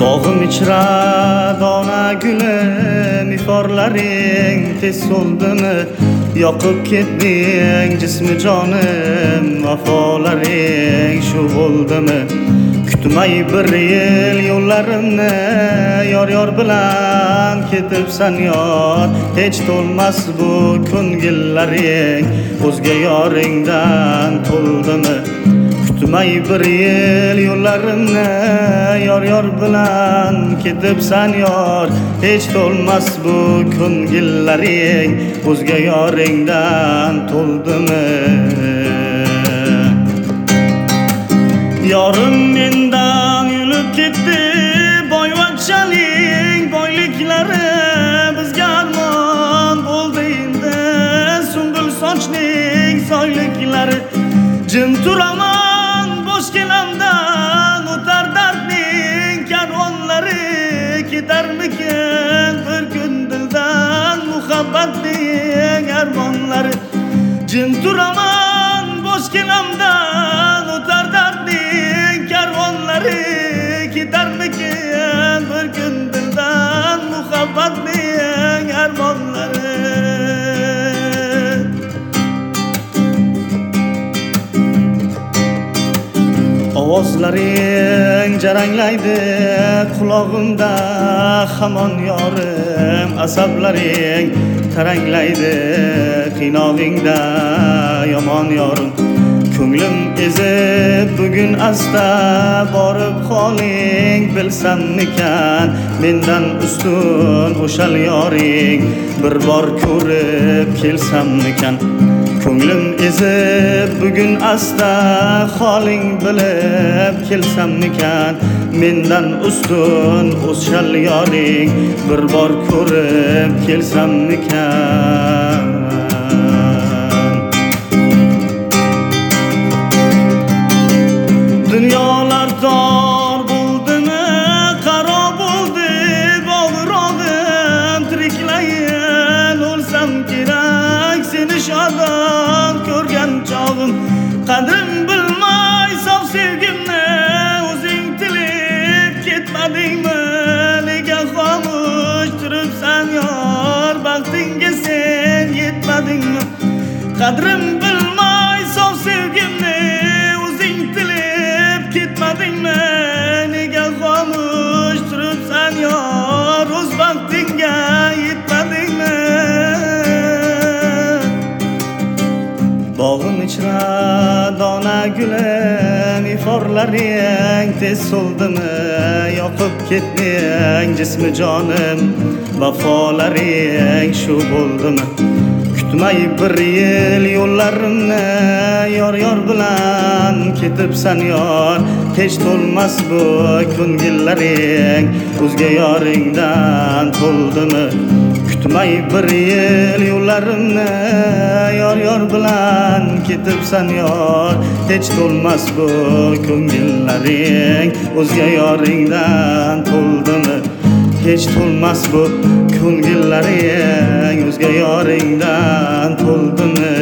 Bog'im ichra dona gulim, iforlaring tez so'ldimi? Yoqib ketding jismi jonim, vafolaring shu bo'ldimi? Kutmay bir yil yo'llarimni, yor bilan ketibsan yor. Hech to'lmas bu ko'ngillaring, o'zga yoringdan to'ldimi? Kutmay bir yil yo'llarimni, yor bilan ketibsan yor. Hech to'lmas bu ko'ngillaring, o'zga yoringdan to'ldimi? Yorim mendan yulib ketdi, boyvachchaning boyliklari bizga armon bo'ldi endi. Sumbul sochning soyliklari, jim turaman bosh kelamdan, o'tar dardning karvonlari. Ketarmikin bir kun dildan muhabbatning armonlari? Jim turaman bosh kelamdan, o'tar dardning karvonlari. Ketarmikin bir kun dildan muhabbatning armonlari? Ovozlaring jaranglaydi qulog'imda hamon yorim, asablaring taranglaydi qiynog'ingda yomon yorim. Ko'nglim ezib bugun asta borib qoling, bilsammikan mendan ustun o'shal yoring, bir bor ko'rib kelsammikan. Ko'nglim ezib bugun asta holing bilib kelsammikan, mendan ustun o'shal yoring, bir bor ko'rib kelsammikan. Dunyolar tor bo'ldimi, qaro bo'ldi bog'rog'im, tiriklayin o'lsam kerak seni shodon ko'rgan chog'im. Qadrim bilmay sof sevgimni o'zing tilib ketmadingmi? Nega xomush turibsan yor, baxtingga sen yetmadingmi? Qadrim bilmay sof sevgimni o'zing tilib ketmadingmi? Nega xomush turibsan yor, o'z baxtingga yetmadingmi? Bog'im ichra dona gulim, iforlaring tez so'ldimi? Yoqib ketding jismi jonim, vafolaring shu bo'ldimi? Kutmay bir yil yo'llarimni, yor bilan ketibsan yor. Hech to'lmas bu ko'ngillaring, o'zga yoringdan to'ldimi? Kutmay bir yil yo'llarimni, yor bilan ketibsan yor. Hech to'lmas bu ko'ngillaring, o'zga yoringdan to'ldimi? Hech to'lmas bu ko'ngillaring, o'zga yoringdan to'ldimi?